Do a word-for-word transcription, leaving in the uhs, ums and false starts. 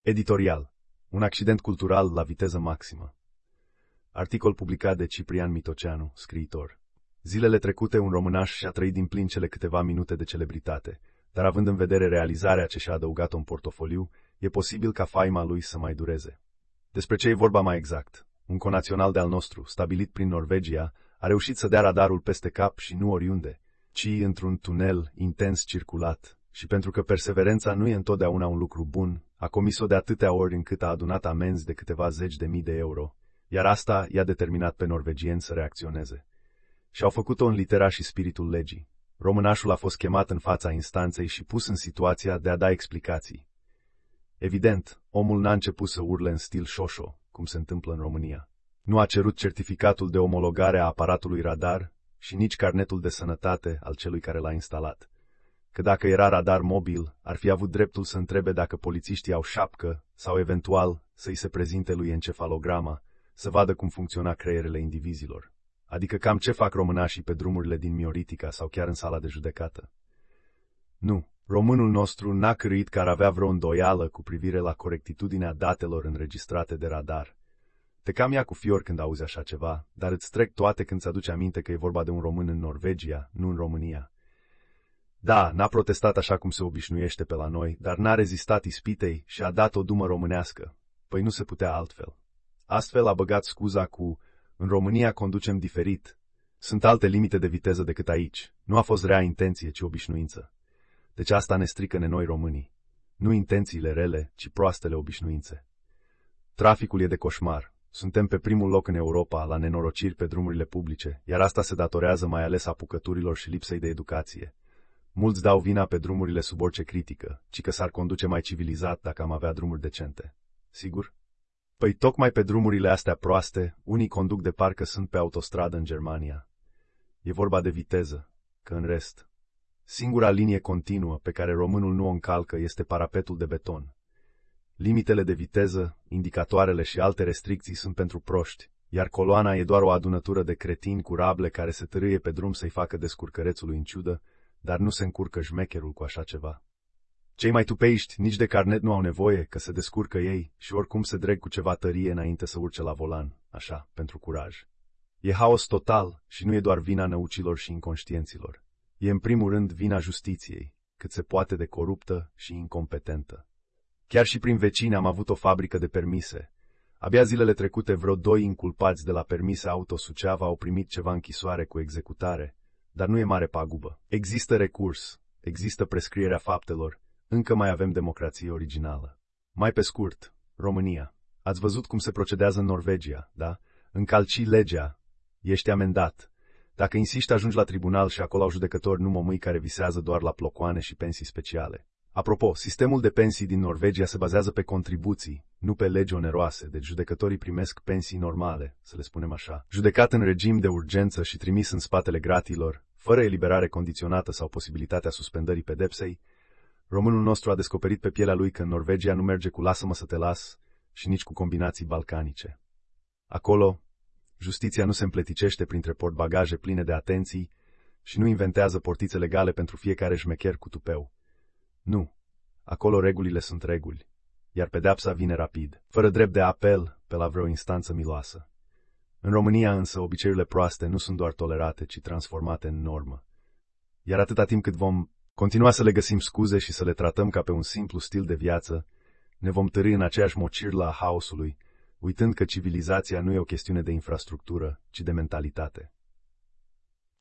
Editorial. Un accident cultural la viteză maximă. Articol publicat de Ciprian Mitoceanu, scriitor. Zilele trecute, un românaș și-a trăit din plin cele câteva minute de celebritate, dar având în vedere realizarea ce și-a adăugat-o în portofoliu, e posibil ca faima lui să mai dureze. Despre ce e vorba mai exact? Un conațional de-al nostru, stabilit prin Norvegia, a reușit să dea radarul peste cap și nu oriunde, ci într-un tunel intens circulat, și pentru că perseverența nu e întotdeauna un lucru bun, a comis-o de atâtea ori încât a adunat amenzi de câteva zeci de mii de euro, iar asta i-a determinat pe norvegieni să reacționeze. Și au făcut-o în litera și spiritul legii. Românașul a fost chemat în fața instanței și pus în situația de a da explicații. Evident, omul n-a început să urle în stil șoșo, cum se întâmplă în România. Nu a cerut certificatul de omologare a aparatului radar și nici carnetul de sănătate al celui care l-a instalat. Că dacă era radar mobil, ar fi avut dreptul să întrebe dacă polițiștii au șapcă sau eventual să-i se prezinte lui encefalograma, să vadă cum funcționa creierele indivizilor. Adică cam ce fac românașii pe drumurile din Mioritica sau chiar în sala de judecată. Nu, românul nostru n-a cârâit că ar avea vreo îndoială cu privire la corectitudinea datelor înregistrate de radar. Te cam ia cu fior când auzi așa ceva, dar îți trec toate când ți-aduce aminte că e vorba de un român în Norvegia, nu în România. Da, n-a protestat așa cum se obișnuiește pe la noi, dar n-a rezistat ispitei și a dat o dumă românească. Păi nu se putea altfel. Astfel a băgat scuza cu: în România conducem diferit. Sunt alte limite de viteză decât aici. Nu a fost rea intenție, ci obișnuință. Deci asta ne strică-ne noi românii. Nu intențiile rele, ci proastele obișnuințe. Traficul e de coșmar. Suntem pe primul loc în Europa la nenorociri pe drumurile publice, iar asta se datorează mai ales apucăturilor și lipsei de educație. Mulți dau vina pe drumurile sub orice critică, ci că s-ar conduce mai civilizat dacă am avea drumuri decente. Sigur? Păi tocmai pe drumurile astea proaste, unii conduc de parcă sunt pe autostradă în Germania. E vorba de viteză, că în rest. Singura linie continuă pe care românul nu o încalcă este parapetul de beton. Limitele de viteză, indicatoarele și alte restricții sunt pentru proști, iar coloana e doar o adunătură de cretini cu rable care se târâie pe drum să-i facă descurcărețului în ciudă, dar nu se încurcă șmecherul cu așa ceva. Cei mai tupeiști nici de carnet nu au nevoie, că se descurcă ei și oricum se dreg cu ceva tărie înainte să urce la volan, așa, pentru curaj. E haos total și nu e doar vina năucilor și inconștienților. E în primul rând vina justiției, cât se poate de coruptă și incompetentă. Chiar și prin vecini am avut o fabrică de permise. Abia zilele trecute vreo doi inculpați de la permise auto Suceava au primit ceva închisoare cu executare, dar nu e mare pagubă. Există recurs, există prescrierea faptelor, încă mai avem democrație originală. Mai pe scurt, România. Ați văzut cum se procedează în Norvegia, da? Încalci legea, ești amendat. Dacă insiști, ajungi la tribunal și acolo au judecători numai care visează doar la plocoane și pensii speciale. Apropo, sistemul de pensii din Norvegia se bazează pe contribuții, nu pe legi oneroase, deci judecătorii primesc pensii normale, să le spunem așa. Judecat în regim de urgență și trimis în spatele gratilor, fără eliberare condiționată sau posibilitatea suspendării pedepsei, românul nostru a descoperit pe pielea lui că în Norvegia nu merge cu lasă-mă să te las și nici cu combinații balcanice. Acolo, justiția nu se împleticește printre portbagaje pline de atenții și nu inventează portițe legale pentru fiecare șmecher cu tupeu. Nu. Acolo regulile sunt reguli, iar pedeapsa vine rapid, fără drept de apel pe la vreo instanță miloasă. În România însă obiceiurile proaste nu sunt doar tolerate, ci transformate în normă. Iar atâta timp cât vom continua să le găsim scuze și să le tratăm ca pe un simplu stil de viață, ne vom târî în aceeași mocirlă a haosului, uitând că civilizația nu e o chestiune de infrastructură, ci de mentalitate.